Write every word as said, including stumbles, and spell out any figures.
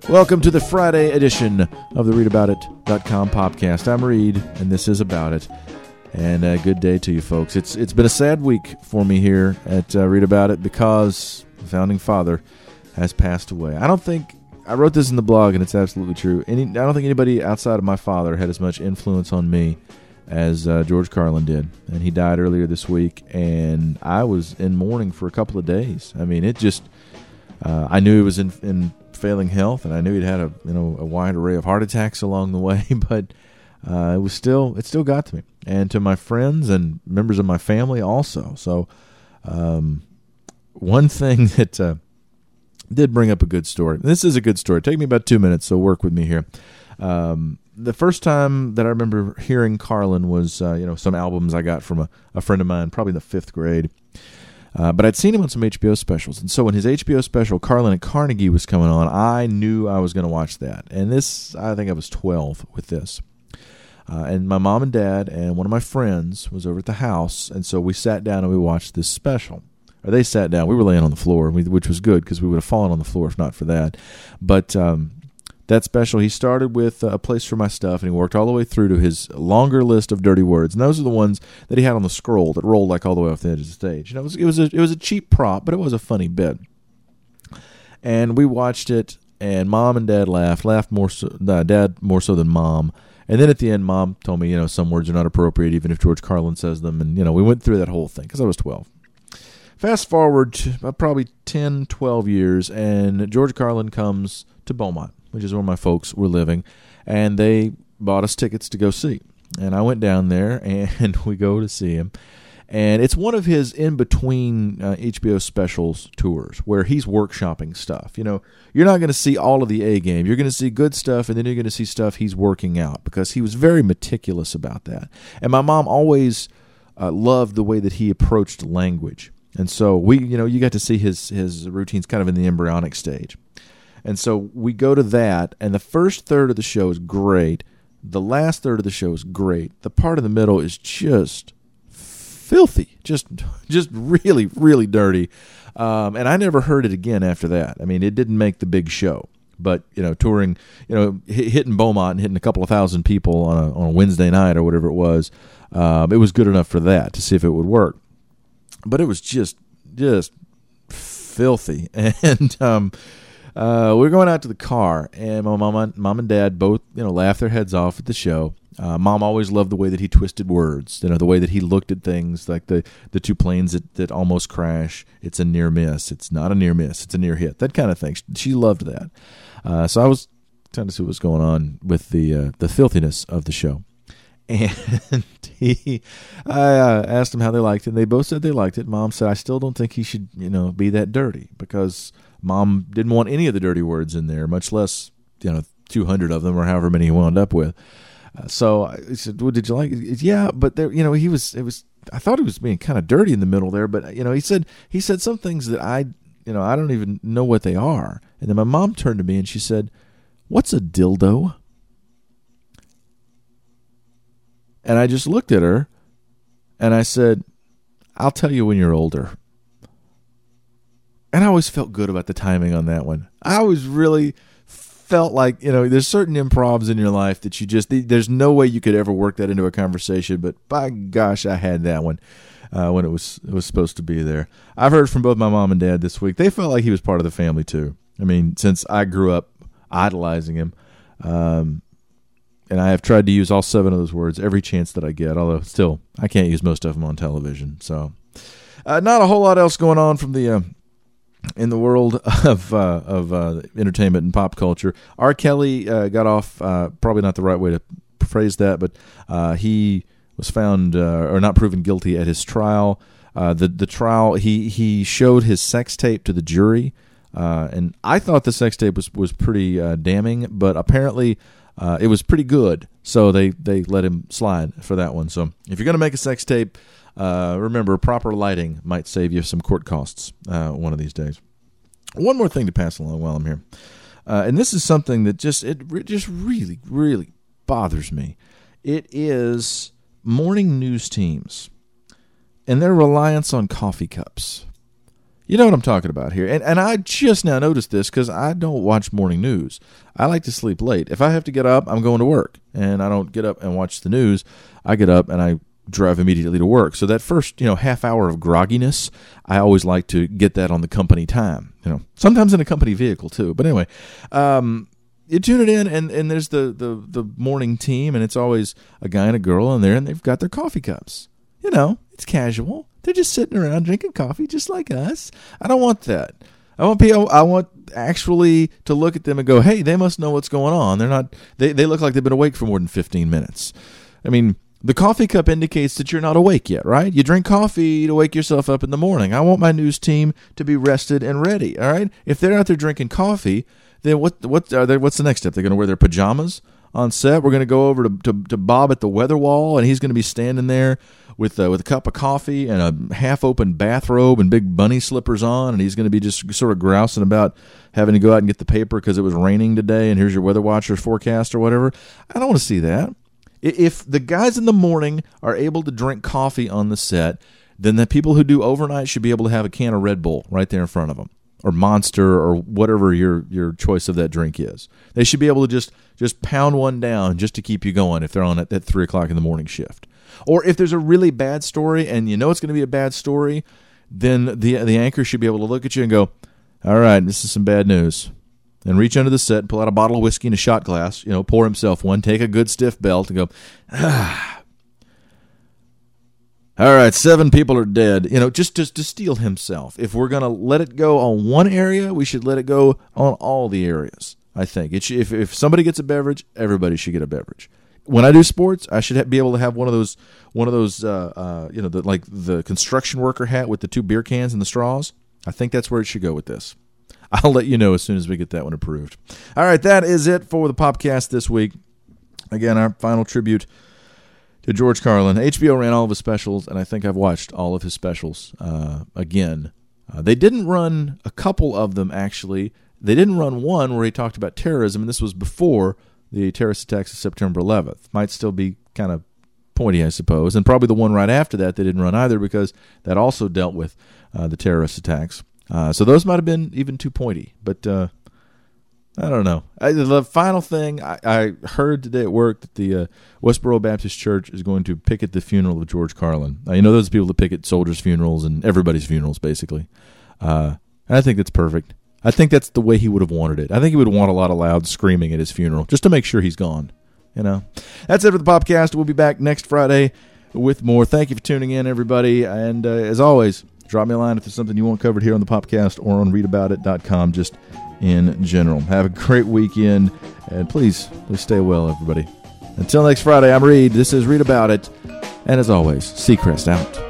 Welcome to the Friday edition of the read about it dot com podcast. I'm Reed, and this is About It. And a good day to you folks. It's It's been a sad week for me here at uh, Read About It because the founding father has passed away. I don't think, I wrote this in the blog, and it's absolutely true. Any, I don't think anybody outside of my father had as much influence on me as uh, George Carlin did. And he died earlier this week, and I was in mourning for a couple of days. I mean, it just, uh, I knew he was in, in failing health, and I knew he'd had a you know a wide array of heart attacks along the way, but uh, it was still it still got to me and to my friends and members of my family also. So um, one thing that uh, did bring up a good story. This is a good story. Take me about two minutes, so work with me here. Um, the first time that I remember hearing Carlin was uh, you know some albums I got from a, a friend of mine, probably in the fifth grade. Uh, but I'd seen him on some H B O specials. And so when his H B O special, Carlin at Carnegie, was coming on, I knew I was going to watch that. And this, I think I was twelve with this. Uh, and my mom and dad and one of my friends was over at the house. And so we sat down and we watched this special. Or they sat down. We were laying on the floor, which was good because we would have fallen on the floor if not for that. But um, that special, he started with A Place for My Stuff, and he worked all the way through to his longer list of dirty words. And those are the ones that he had on the scroll that rolled like all the way off the edge of the stage. You know, it was it was a, it was a cheap prop, but it was a funny bit. And we watched it, and Mom and Dad laughed, laughed more so, uh, Dad more so than Mom. And then at the end, Mom told me, you know, some words are not appropriate even if George Carlin says them. And, you know, we went through that whole thing because I was twelve. Fast forward to probably ten, twelve years, and George Carlin comes to Beaumont, which is where my folks were living, and they bought us tickets to go see. And I went down there, and we go to see him. And it's one of his in-between uh, H B O specials tours where he's workshopping stuff. You know, you're not going to see all of the A-game. You're going to see good stuff, and then you're going to see stuff he's working out because he was very meticulous about that. And my mom always uh, loved the way that he approached language. And so we, you know, you got to see his his routines kind of in the embryonic stage. And so we go to that, and the first third of the show is great. The last third of the show is great. The part in the middle is just filthy, just just really, really dirty. Um, and I never heard it again after that. I mean, it didn't make the big show. But, you know, touring, you know, hitting Beaumont and hitting a couple of thousand people on a, on a Wednesday night or whatever it was, um, it was good enough for that to see if it would work. But it was just, just filthy. And um, uh, we were going out to the car, and my mom, mom and dad both, you know, laughed their heads off at the show. Uh, Mom always loved the way that he twisted words, you know, the way that he looked at things, like the, the two planes that, that almost crash. It's a near miss. It's not a near miss. It's a near hit. That kind of thing. She loved that. Uh, so I was trying to see what was going on with the uh, the filthiness of the show. And he, I uh, asked them how they liked it, and they both said they liked it. Mom said, I still don't think he should, you know, be that dirty, because Mom didn't want any of the dirty words in there, much less, you know, two hundred of them or however many he wound up with. Uh, so I said, well, did you like it? Yeah, but there, you know, he was, it was, I thought he was being kind of dirty in the middle there, but, you know, he said, he said some things that I, you know, I don't even know what they are. And then my mom turned to me and she said, what's a dildo? And I just looked at her, and I said, I'll tell you when you're older. And I always felt good about the timing on that one. I always really felt like, you know, there's certain improvs in your life that you just, there's no way you could ever work that into a conversation, but by gosh, I had that one uh, when it was it was supposed to be there. I've heard from both my mom and dad this week. They felt like he was part of the family, too. I mean, since I grew up idolizing him, um, and I have tried to use all seven of those words every chance that I get, although still, I can't use most of them on television. So, uh, not a whole lot else going on from the uh, in the world of uh, of uh, entertainment and pop culture. R. Kelly uh, got off, uh, probably not the right way to phrase that, but uh, he was found uh, or not proven guilty at his trial. Uh, the the trial, he he showed his sex tape to the jury, uh, and I thought the sex tape was was pretty uh, damning, but apparently. Uh, it was pretty good, so they, they let him slide for that one. So if you're going to make a sex tape, uh, remember, proper lighting might save you some court costs uh, one of these days. One more thing to pass along while I'm here, uh, and this is something that just it re- just really, really bothers me. It is morning news teams and their reliance on coffee cups. You know what I'm talking about here. And and I just now noticed this because I don't watch morning news. I like to sleep late. If I have to get up, I'm going to work. And I don't get up and watch the news. I get up and I drive immediately to work. So that first, you know, half hour of grogginess, I always like to get that on the company time. You know, sometimes in a company vehicle too. But anyway, um, you tune it in, and, and there's the, the, the morning team, and it's always a guy and a girl in there, and they've got their coffee cups. You know, it's casual. They're just sitting around drinking coffee just like us. I don't want that. I want people, I want actually to look at them and go, hey, they must know what's going on. They're not, they, they look like they've been awake for more than fifteen minutes. I mean, the coffee cup indicates that you're not awake yet, right? You drink coffee to wake yourself up in the morning. I want my news team to be rested and ready, all right? If they're out there drinking coffee, then what, what are they, what's the next step? They're going to wear their pajamas on set. We're going to go over to, to, to Bob at the weather wall, and he's going to be standing there with uh, with a cup of coffee and a half-open bathrobe and big bunny slippers on, and he's going to be just sort of grousing about having to go out and get the paper because it was raining today, and here's your weather watcher's forecast or whatever. I don't want to see that. If the guys in the morning are able to drink coffee on the set, then the people who do overnight should be able to have a can of Red Bull right there in front of them, or Monster, or whatever your, your choice of that drink is. They should be able to just, just pound one down just to keep you going if they're on at that three o'clock in the morning shift. Or if there's a really bad story and you know it's going to be a bad story, then the the anchor should be able to look at you and go, all right, this is some bad news. And reach under the set and pull out a bottle of whiskey and a shot glass, you know, pour himself one, take a good stiff belt and go, ah. All right, seven people are dead. You know, just, just to steel himself. If we're going to let it go on one area, we should let it go on all the areas, I think. It should, if, if somebody gets a beverage, everybody should get a beverage. When I do sports, I should be able to have one of those, one of those, uh, uh, you know, the, like the construction worker hat with the two beer cans and the straws. I think that's where it should go with this. I'll let you know as soon as we get that one approved. All right, that is it for the Popcast this week. Again, our final tribute to George Carlin. H B O ran all of his specials, and I think I've watched all of his specials uh, again. Uh, they didn't run a couple of them, actually. They didn't run one where he talked about terrorism, and this was before the terrorist attacks of September eleventh. Might still be kind of pointy, I suppose. And probably the one right after that they didn't run either because that also dealt with uh, the terrorist attacks. Uh, so those might have been even too pointy. But uh, I don't know. I, the final thing, I, I heard today at work that the uh, Westboro Baptist Church is going to picket the funeral of George Carlin. Now, you know those people that picket soldiers' funerals and everybody's funerals, basically. Uh, and I think that's perfect. I think that's the way he would have wanted it. I think he would want a lot of loud screaming at his funeral just to make sure he's gone. You know, that's it for the Popcast. We'll be back next Friday with more. Thank you for tuning in, everybody. And uh, as always, drop me a line if there's something you want covered here on the Popcast or on read about it dot com, just in general. Have a great weekend, and please, please stay well, everybody. Until next Friday, I'm Reed. This is Read About It. And as always, Seacrest out.